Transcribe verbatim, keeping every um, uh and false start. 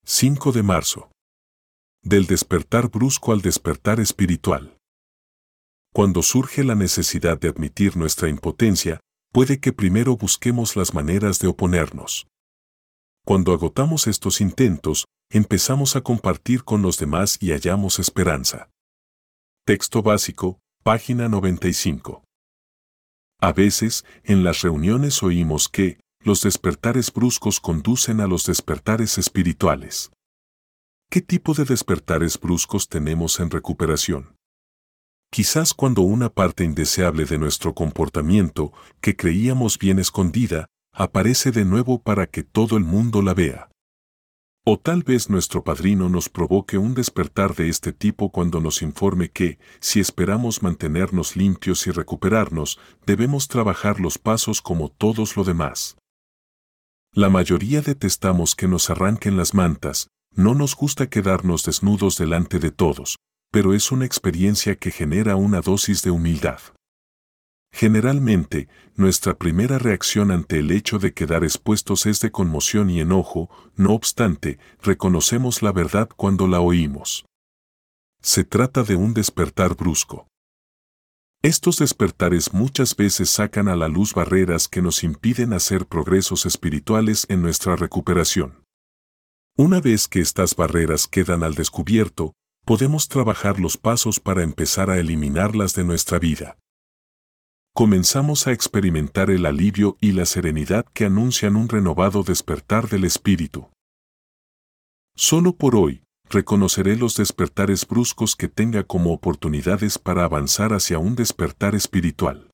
cinco de marzo. Del despertar brusco al despertar espiritual. Cuando surge la necesidad de admitir nuestra impotencia, puede que primero busquemos las maneras de oponernos. Cuando agotamos estos intentos, empezamos a compartir con los demás y hallamos esperanza. Texto básico, página noventa y cinco. A veces, en las reuniones oímos que los despertares bruscos conducen a los despertares espirituales. ¿Qué tipo de despertares bruscos tenemos en recuperación? Quizás cuando una parte indeseable de nuestro comportamiento, que creíamos bien escondida, aparece de nuevo para que todo el mundo la vea. O tal vez nuestro padrino nos provoque un despertar de este tipo cuando nos informe que, si esperamos mantenernos limpios y recuperarnos, debemos trabajar los pasos como todos los demás. La mayoría detestamos que nos arranquen las mantas, no nos gusta quedarnos desnudos delante de todos, pero es una experiencia que genera una dosis de humildad. Generalmente, nuestra primera reacción ante el hecho de quedar expuestos es de conmoción y enojo, no obstante, reconocemos la verdad cuando la oímos. Se trata de un despertar brusco. Estos despertares muchas veces sacan a la luz barreras que nos impiden hacer progresos espirituales en nuestra recuperación. Una vez que estas barreras quedan al descubierto, podemos trabajar los pasos para empezar a eliminarlas de nuestra vida. Comenzamos a experimentar el alivio y la serenidad que anuncian un renovado despertar del espíritu. Solo por hoy, reconoceré los despertares bruscos que tenga como oportunidades para avanzar hacia un despertar espiritual.